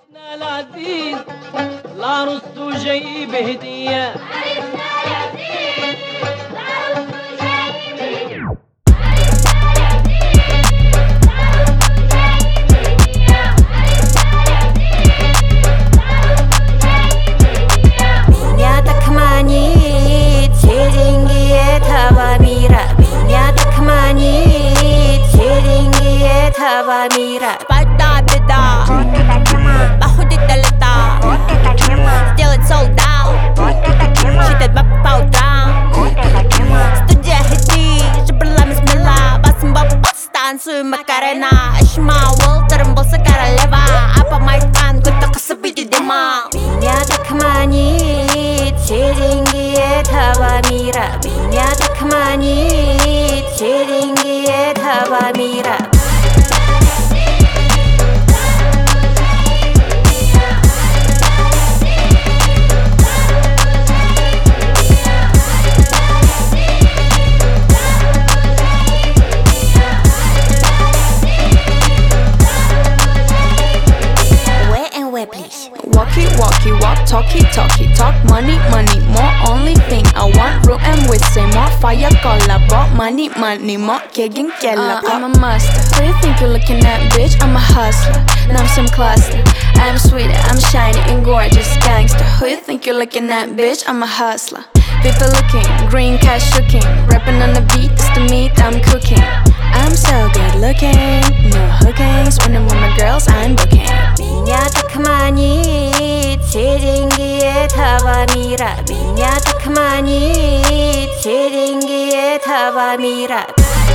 العزيز العروس جاي بهدية Mira, falta beda, bajo de talata, still it's sold out. She did my bow down. Studia hiti, jabla bismillah, basim babas tansu makarena. Ishma world terembol sekarang leva, apa my fan kuta kasabi di dema. Minya tak mani, tinggi thaba mira. Minya tak mani, tinggi thaba mira. Walkie, walk, talkie, talk money, more only thing I want room and with say more fire cola, bought money, more kegin kella. I'm a master. Who you think you're looking at, bitch? I'm a hustler. Now I'm some cluster. I'm sweet, I'm shiny and gorgeous, gangster. Who you think you're looking at, bitch? I'm a hustler. People looking, green cash looking, rapping on the beat, it's the meat I'm cooking. I'm so good looking, no hookings. When I'm with my girls, I'm booking. Minya tak mani, tinggi thaba mira. Minya tak mani, tinggi thaba mira.